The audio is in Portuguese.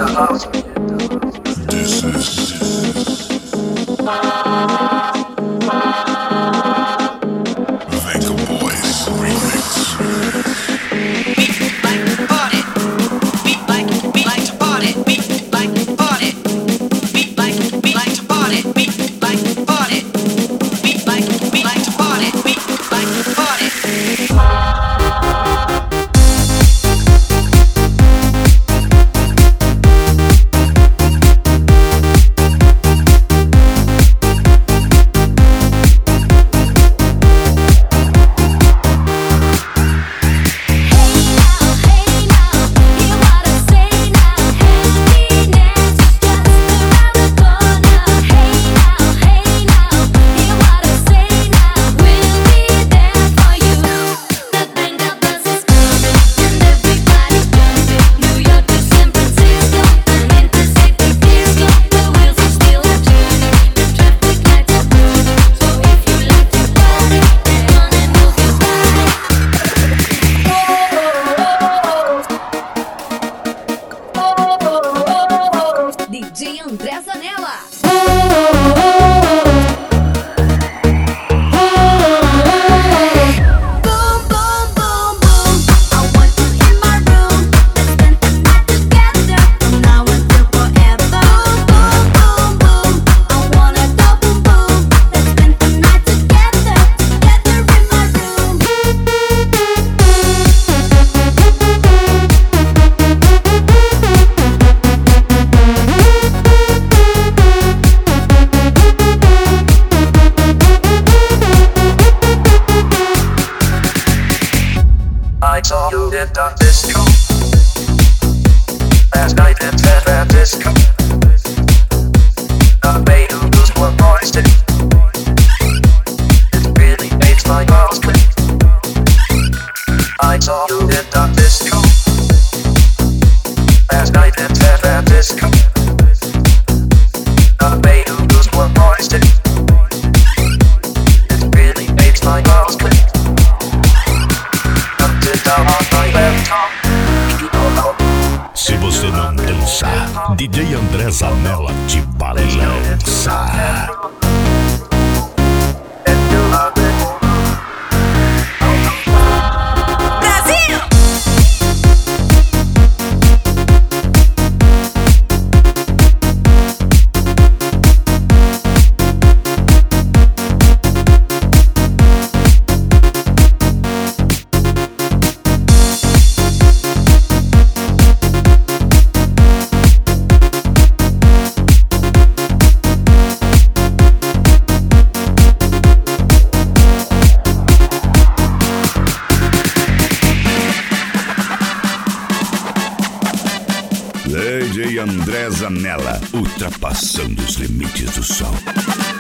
I saw you in the disco last night in San Francisco. The way you moves were moisted. It really makes my balls click. I saw you in the disco last night in San Francisco. The way you moves were moisted. It really makes my balls click. Se você não dançar, DJ André Zanella te balança. DJ André Zanella, ultrapassando os limites do som.